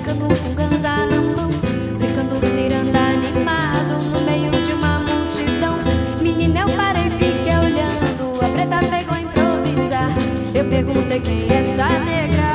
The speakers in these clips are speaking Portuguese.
brincando com ganza na mão, brincando ciranda animado no meio de uma multidão. Menina, eu parei e fiquei olhando, a preta pegou a improvisar. Eu perguntei quem é essa negra,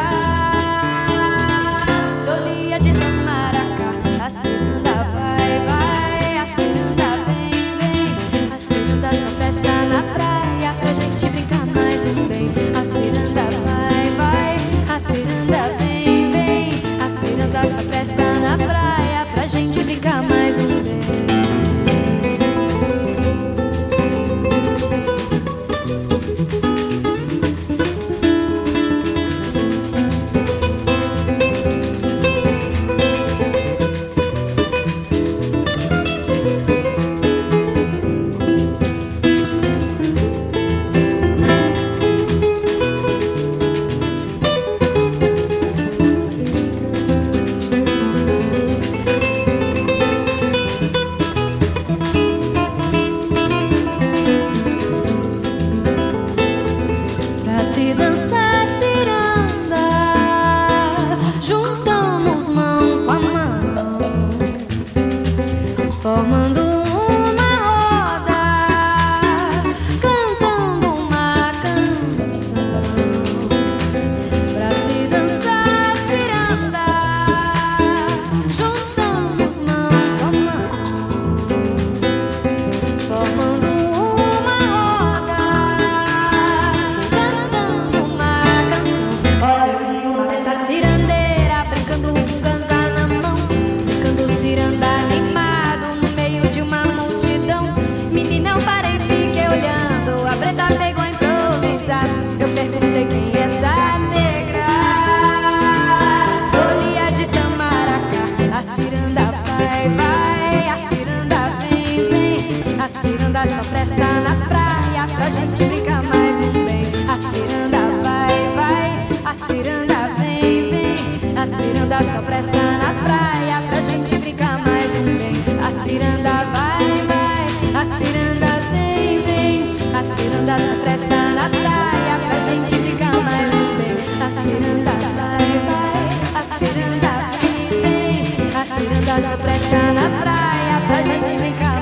Solia de Tamaracá. A ciranda vai, vai, a ciranda vem, vem. A ciranda só festa na praia pra gente brincar mais um bem. A ciranda vai, vai, a ciranda vem, vem. A ciranda só festa na praia pra gente brincar mais um bem. Se dançar ciranda, juntamos mão com a mão, formando uma roda, cantando uma canção. Pra se dançar ciranda, juntamos mão com a mão, formando quem é essa negra, Solia de Tamaracá. A ciranda vai, vai, a ciranda vem, vem. A ciranda só presta na praia pra gente brincar mais um bem. A ciranda vai, vai, a ciranda vem, vem. A ciranda só presta na praia pra gente brincar mais um bem. A ciranda vai, vai, a ciranda vem, vem. A ciranda só presta na praia pra gente brincar mais um bem. A ciranda vai, vai, a ciranda vem, vem. A ciranda só presta na praia pra gente brincar.